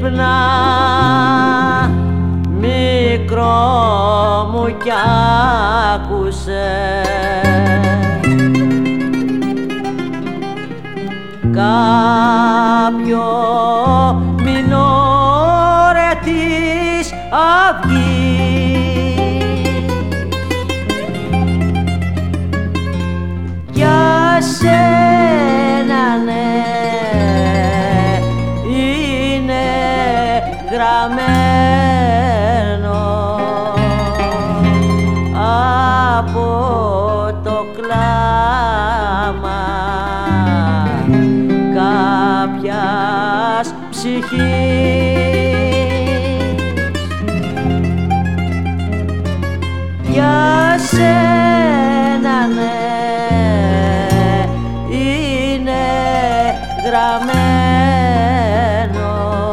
Ξύπνα μικρό μου κι άκουσε κάποιο μηνόρετης αυγής για σένα ναι είναι γραμμένο από το κλάμα κάποιας ψυχής για σένα ναι είναι γραμμένο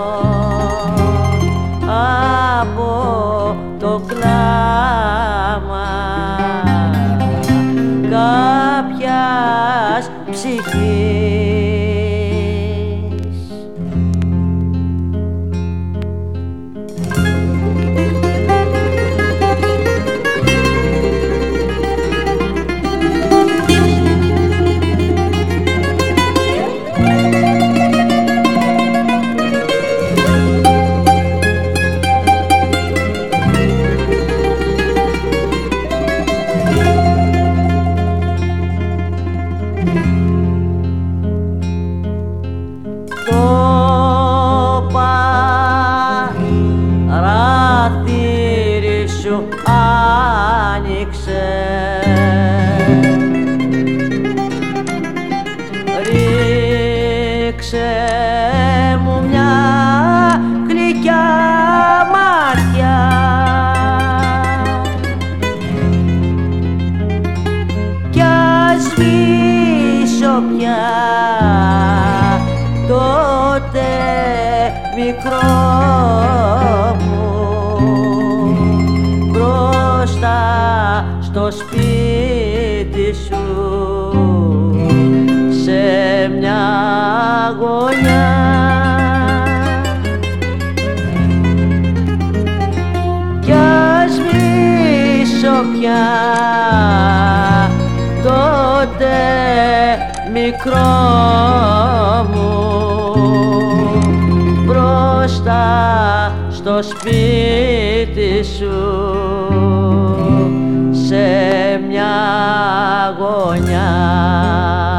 από το κλάμα κάποιας ψυχής. Παράθυρι σου άνοιξε ρίξε μου μια γλυκιά ματιά κι ας σβήσω πια τότε μικρό μου μπροστά στο σπίτι σου σε μια γωνιά κι ας σβήσω πια τότε μικρό μου μπροστά στο σπίτι σου σε μια γωνιά.